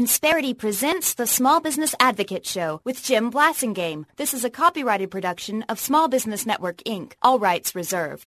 Insperity presents the Small Business Advocate Show with Jim Blasingame. This is a copyrighted production of Small Business Network, Inc. All rights reserved.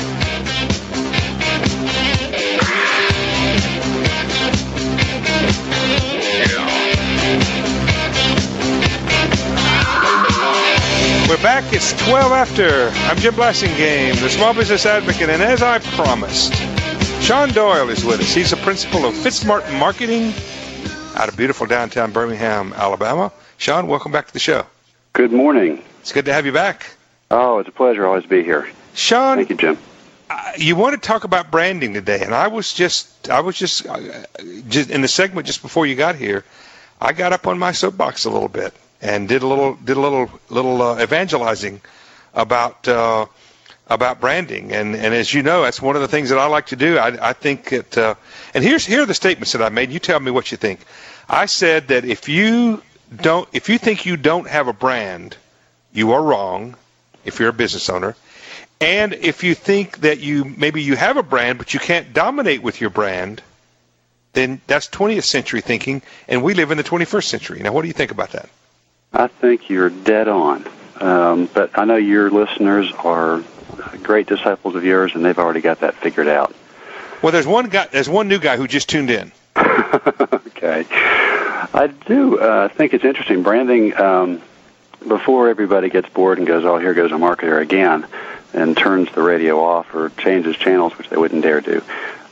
We're back. It's 12 after. I'm Jim Blasingame, the Small Business Advocate, and as I promised, Sean Doyle is with us. He's the principal of Fitzmartin Marketing out of beautiful downtown Birmingham, Alabama. Sean, welcome back to the show. Good morning. It's good to have you back. Oh, it's a pleasure always to be here. Sean, thank you, Jim. You want to talk about branding today, and I was just in the segment just before you got here. I got up on my soapbox a little bit and did a little evangelizing about branding, and as you know, that's one of the things that I like to do. I think that, and here are the statements that I made. You tell me what you think. I said that if you think you don't have a brand, you are wrong. If you're a business owner, and if you think that maybe you have a brand but you can't dominate with your brand, then that's 20th century thinking, and we live in the 21st century. Now, what do you think about that? I think you're dead on. But I know your listeners are great disciples of yours, and they've already got that figured out. Well, there's one new guy who just tuned in. Okay. I do think it's interesting. Branding, before everybody gets bored and goes, oh, here goes a marketer again, and turns the radio off or changes channels, which they wouldn't dare do.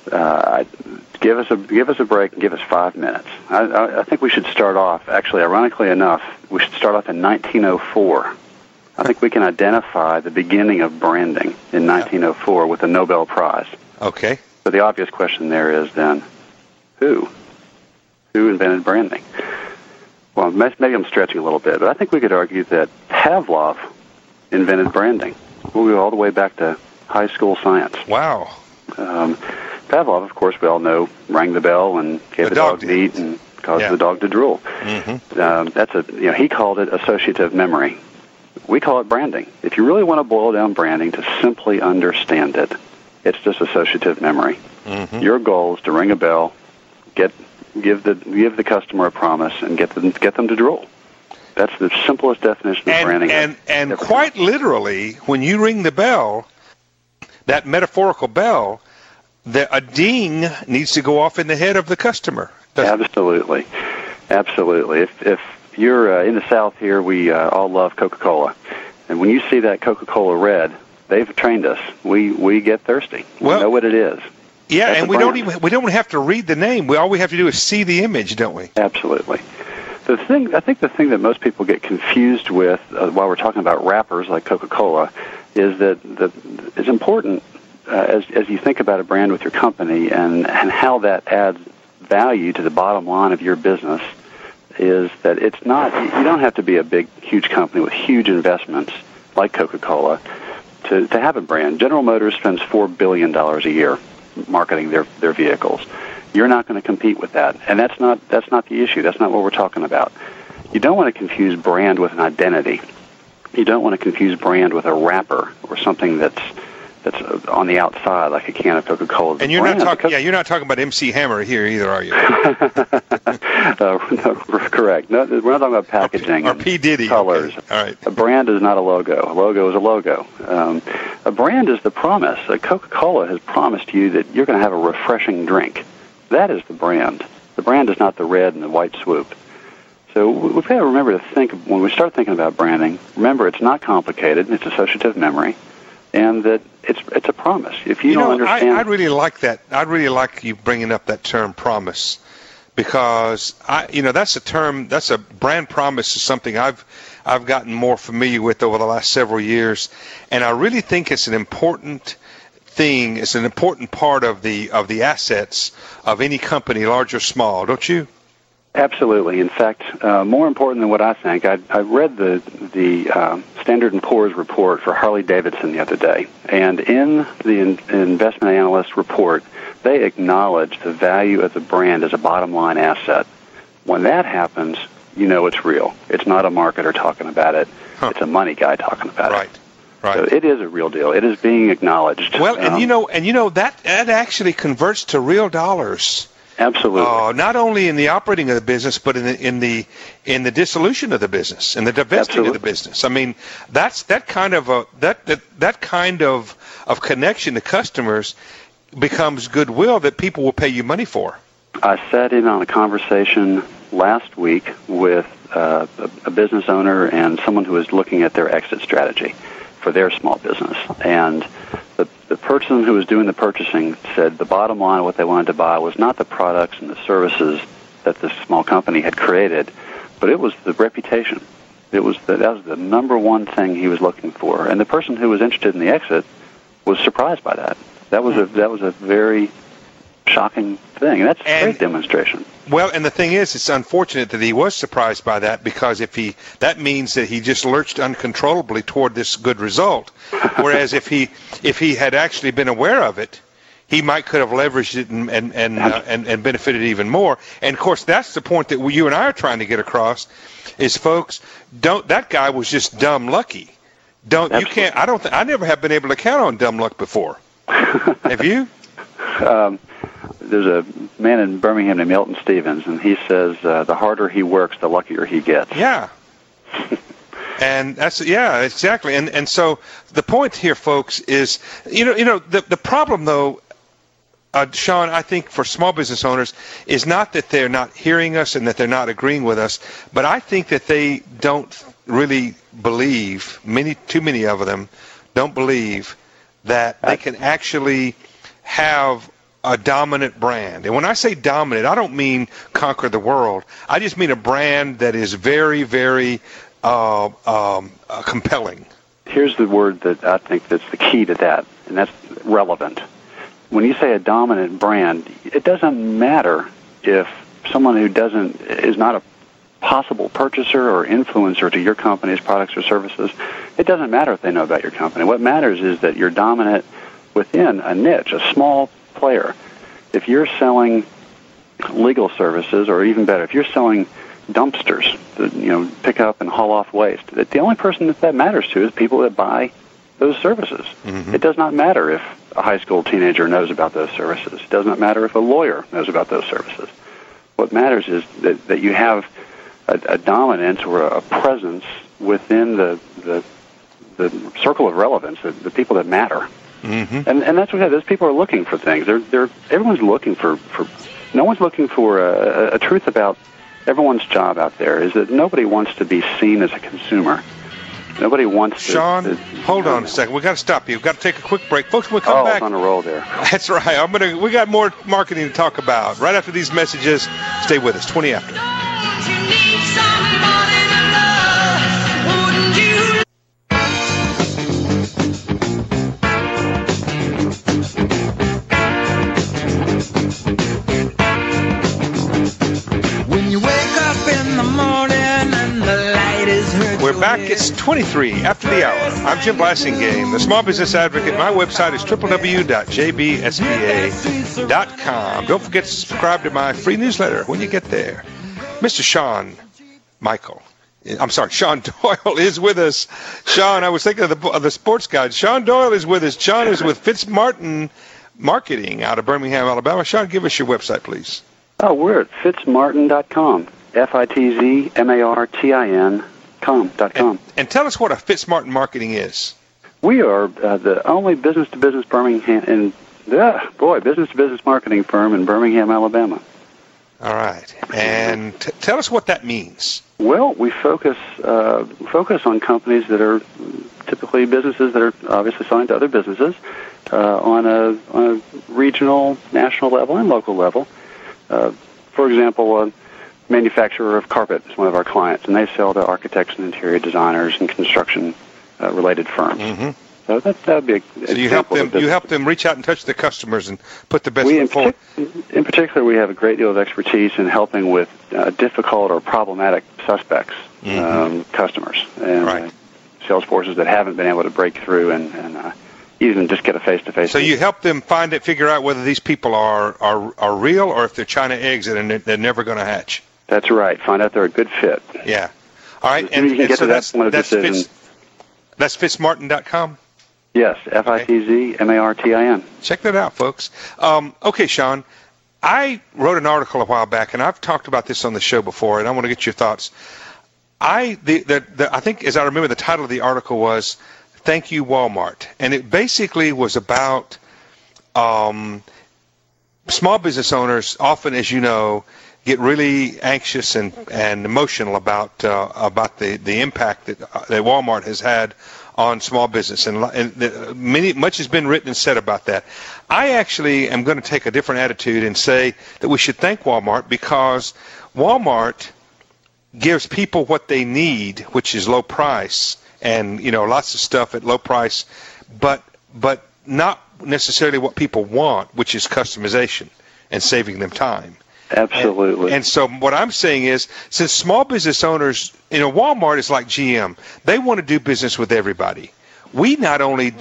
Give us a break and give us 5 minutes. I think we should start off, actually, ironically enough, we should start off in 1904. I think we can identify the beginning of branding in 1904 with the Nobel Prize. Okay. So the obvious question there is then, who? Who invented branding? Well, maybe I'm stretching a little bit, but I think we could argue that Pavlov invented branding. We'll go all the way back to high school science. Wow. Pavlov, of course, we all know, rang the bell and gave the dog to eat and caused the dog to drool. Mm-hmm. He called it associative memory. We call it branding. If you really want to boil down branding to simply understand it, it's just associative memory. Mm-hmm. Your goal is to ring a bell, give the customer a promise, and get them to drool. That's the simplest definition of branding. And quite literally, when you ring the bell, that metaphorical bell, a ding needs to go off in the head of the customer. Absolutely. If you're in the South here, we all love Coca-Cola. And when you see that Coca-Cola red, they've trained us. We get thirsty. We know what it is. Yeah, and we don't have to read the name. All we have to do is see the image, don't we? Absolutely. I think the thing that most people get confused with while we're talking about wrappers like Coca-Cola is that it's important as you think about a brand with your company and how that adds value to the bottom line of your business, is that it's not, you don't have to be a big, huge company with huge investments like Coca-Cola to have a brand. General Motors spends $4 billion a year marketing their vehicles. You're not going to compete with that, and that's not the issue. That's not what we're talking about. You don't want to confuse brand with an identity. You don't want to confuse brand with a wrapper or something that's on the outside, like a can of Coca-Cola. And you're not talking about MC Hammer here either, are you? No, correct. No, we're not talking about packaging or P. Diddy. Colors. Okay. All right. A brand is not a logo. A logo is a logo. A brand is the promise. Coca-Cola has promised you that you're going to have a refreshing drink. That is the brand. The brand is not the red and the white swoop. So we've got to remember to think, when we start thinking about branding, remember it's not complicated. It's associative memory. And that it's a promise. If you don't understand, I really like that. I really like you bringing up that term promise, because that's a term. That's a brand promise is something I've gotten more familiar with over the last several years, and I really think it's an important thing. It's an important part of the assets of any company, large or small. Don't you? Absolutely. In fact, more important than what I think, I read the Standard & Poor's report for Harley-Davidson the other day, and in the investment analyst report, they acknowledge the value of the brand as a bottom-line asset. When that happens, you know it's real. It's not a marketer talking about it. Huh. It's a money guy talking about it. Right. So it is a real deal. It is being acknowledged. Well, and that actually converts to real dollars. Absolutely. Not only in the operating of the business, but in the dissolution of the business and the divesting of the business. I mean, that's that kind of connection to customers becomes goodwill that people will pay you money for. I sat in on a conversation last week with a business owner and someone who was looking at their exit strategy for their small business. And the person who was doing the purchasing said the bottom line of what they wanted to buy was not the products and the services that this small company had created, but it was the reputation. That was the number one thing he was looking for. And the person who was interested in the exit was surprised by that. That was a very shocking thing. And that's a great demonstration. Well, and the thing is, it's unfortunate that he was surprised by that, because that means that he just lurched uncontrollably toward this good result. Whereas if he had actually been aware of it, he could have leveraged it and benefited even more. And of course, that's the point that you and I are trying to get across: is folks, that guy was just dumb lucky. I never have been able to count on dumb luck before. Have you? There's a man in Birmingham named Milton Stevens, and he says the harder he works, the luckier he gets. Yeah. And exactly. And so the point here, folks, is the problem though, Sean, I think for small business owners is not that they're not hearing us and that they're not agreeing with us, but I think that they don't really believe, too many of them don't believe that they can actually have a dominant brand. And when I say dominant, I don't mean conquer the world. I just mean a brand that is very, very compelling. Here's the word that I think that's the key to that, and that's relevant. When you say a dominant brand, it doesn't matter if someone who is not a possible purchaser or influencer to your company's products or services, it doesn't matter if they know about your company. What matters is that you're dominant within a niche, a small player. If you're selling legal services, or even better, if you're selling dumpsters that pick up and haul off waste, the only person that matters to is people that buy those services. Mm-hmm. It does not matter if a high school teenager knows about those services. It does not matter if a lawyer knows about those services. What matters is that you have a dominance or a presence within the circle of relevance, the people that matter. Mm-hmm. And that's what those people are looking for things. Everyone's looking for no one's looking for a truth about everyone's job out there is that nobody wants to be seen as a consumer. Nobody wants to... Sean, hold on a second. We've got to stop you. We've got to take a quick break. Folks, we'll come back. It's on a roll there. That's right. We got more marketing to talk about. Right after these messages, stay with us. 20 after. We're back. It's 23 after the hour. I'm Jim Blasingame, the Small Business Advocate. My website is www.jbsba.com. Don't forget to subscribe to my free newsletter when you get there. Mr. Sean Doyle is with us. Sean, I was thinking of the sports guide. Sean Doyle is with us. Sean is with Fitzmartin Marketing out of Birmingham, Alabama. Sean, give us your website, please. Oh, we're at fitzmartin.com. FITZMARTIN.com. And tell us what a Fitzmartin Marketing is. We are the only business-to-business business-to-business marketing firm in Birmingham, Alabama. All right. And tell us what that means. Well, we focus on companies that are typically businesses that are obviously selling to other businesses on a regional, national level, and local level. For example, manufacturer of carpet is one of our clients, and they sell to architects and interior designers and construction-related firms. Mm-hmm. So that would be so you help them reach out and touch the customers and put the best foot forward. In particular, we have a great deal of expertise in helping with difficult or problematic suspects, customers, and sales forces that haven't been able to break through and even just get a face-to-face. So you help them figure out whether these people are real or if they're China eggs and they're never going to hatch. That's right. Find out they're a good fit. Yeah. All right. And you can get to that point of decision. That's Fitzmartin.com? Yes, FITZMARTIN. Check that out, folks. Okay, Sean, I wrote an article a while back, and I've talked about this on the show before, and I want to get your thoughts. I think, as I remember, the title of the article was "Thank You, Walmart," and it basically was about small business owners. Often, as you know, get really anxious and emotional about the impact that Walmart has had on small business, and much has been written and said about that. I actually am going to take a different attitude and say that we should thank Walmart, because Walmart gives people what they need, which is low price and lots of stuff at low price, but not necessarily what people want, which is customization and saving them time. Absolutely. And so what I'm saying is, since small business owners, Walmart is like GM. They want to do business with everybody. We not only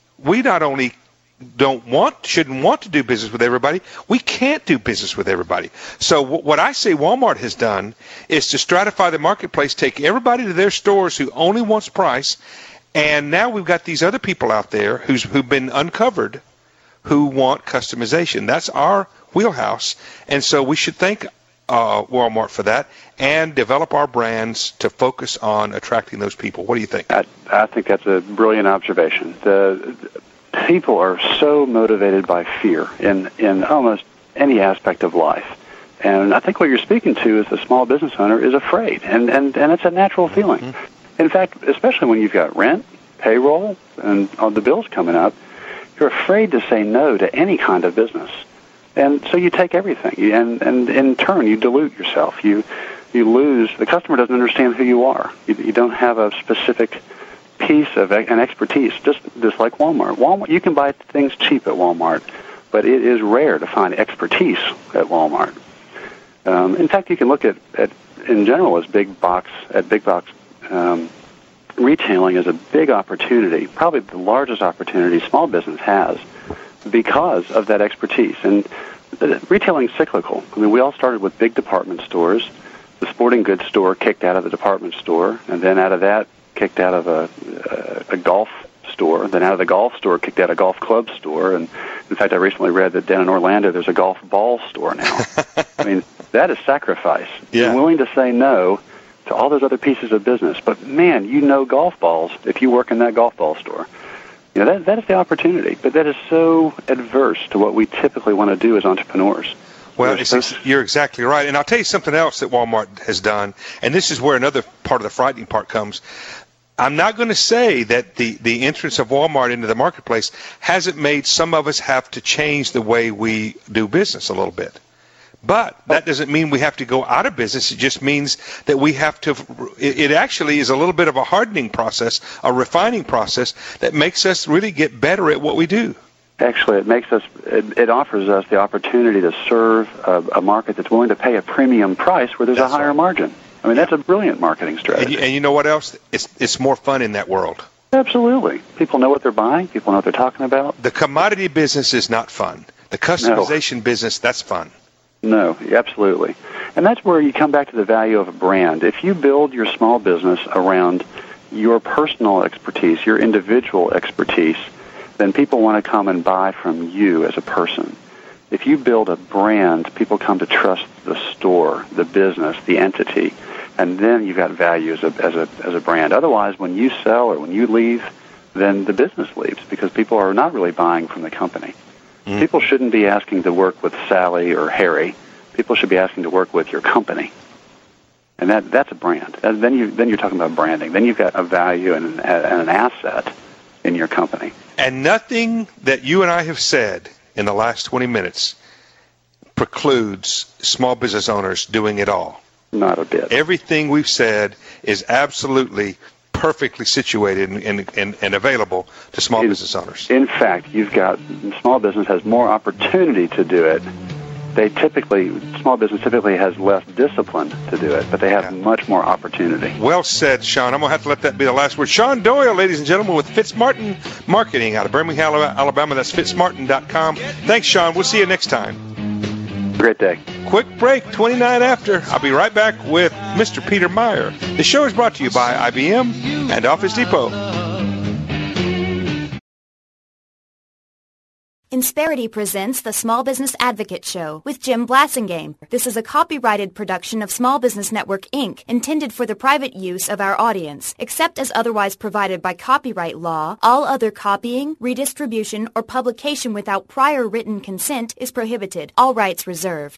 shouldn't want to do business with everybody, we can't do business with everybody. So what I say Walmart has done is to stratify the marketplace, take everybody to their stores who only wants price, and now we've got these other people out there who've been uncovered who want customization. That's our wheelhouse, and so we should thank Walmart for that and develop our brands to focus on attracting those people. What do you think? I think that's a brilliant observation. The people are so motivated by fear in almost any aspect of life, and I think what you're speaking to is the small business owner is afraid, and it's a natural feeling. Mm-hmm. In fact, especially when you've got rent, payroll, and all the bills coming up, you're afraid to say no to any kind of business. And so you take everything, and in turn you dilute yourself. You lose. The customer doesn't understand who you are. You don't have a specific piece of an expertise, just like Walmart. Walmart, you can buy things cheap at Walmart, but it is rare to find expertise at Walmart. In fact, you can look at in general as big box retailing is a big opportunity, probably the largest opportunity small business has, because of that expertise. And retailing is cyclical. I mean, we all started with big department stores. The sporting goods store kicked out of the department store, and then out of that kicked out of a golf store. Then out of the golf store kicked out a golf club store. And in fact, I recently read that down in Orlando there's a golf ball store now. I mean, that is sacrifice. Yeah. You're willing to say no to all those other pieces of business. But man, golf balls if you work in that golf ball store. That is the opportunity, but that is so adverse to what we typically want to do as entrepreneurs. Well, you're exactly right. And I'll tell you something else that Walmart has done, and this is where another part of the frightening part comes. I'm not going to say that the entrance of Walmart into the marketplace hasn't made some of us have to change the way we do business a little bit. But that doesn't mean we have to go out of business. It just means that we have to, it actually is a little bit of a hardening process, a refining process that makes us really get better at what we do. Actually, it offers us the opportunity to serve a market that's willing to pay a premium price where there's a higher margin. I mean, that's a brilliant marketing strategy. And you know what else? It's more fun in that world. Absolutely. People know what they're buying. People know what they're talking about. The commodity business is not fun. The customization business, that's fun. No, absolutely. And that's where you come back to the value of a brand. If you build your small business around your personal expertise, your individual expertise, then people want to come and buy from you as a person. If you build a brand, people come to trust the store, the business, the entity, and then you've got value as a brand. Otherwise, when you sell or when you leave, then the business leaves because people are not really buying from the company. Mm-hmm. People shouldn't be asking to work with Sally or Harry. People should be asking to work with your company. And that's a brand. And then you're talking about branding. Then you've got a value and an asset in your company. And nothing that you and I have said in the last 20 minutes precludes small business owners doing it all. Not a bit. Everything we've said is absolutely perfectly situated and available to small business owners. In fact, small business has more opportunity to do it. Small business typically has less discipline to do it, but they have much more opportunity. Well said, Sean. I'm going to have to let that be the last word. Sean Doyle, ladies and gentlemen, with Fitzmartin Marketing out of Birmingham, Alabama. That's fitzmartin.com. Thanks, Sean. We'll see you next time. Great day. Quick break, 29 after. I'll be right back with Mr. Peter Meyer. The show is brought to you by IBM and Office Depot. Insperity presents the Small Business Advocate Show with Jim Blasingame. This is a copyrighted production of Small Business Network, Inc., intended for the private use of our audience. Except as otherwise provided by copyright law, all other copying, redistribution, or publication without prior written consent is prohibited. All rights reserved.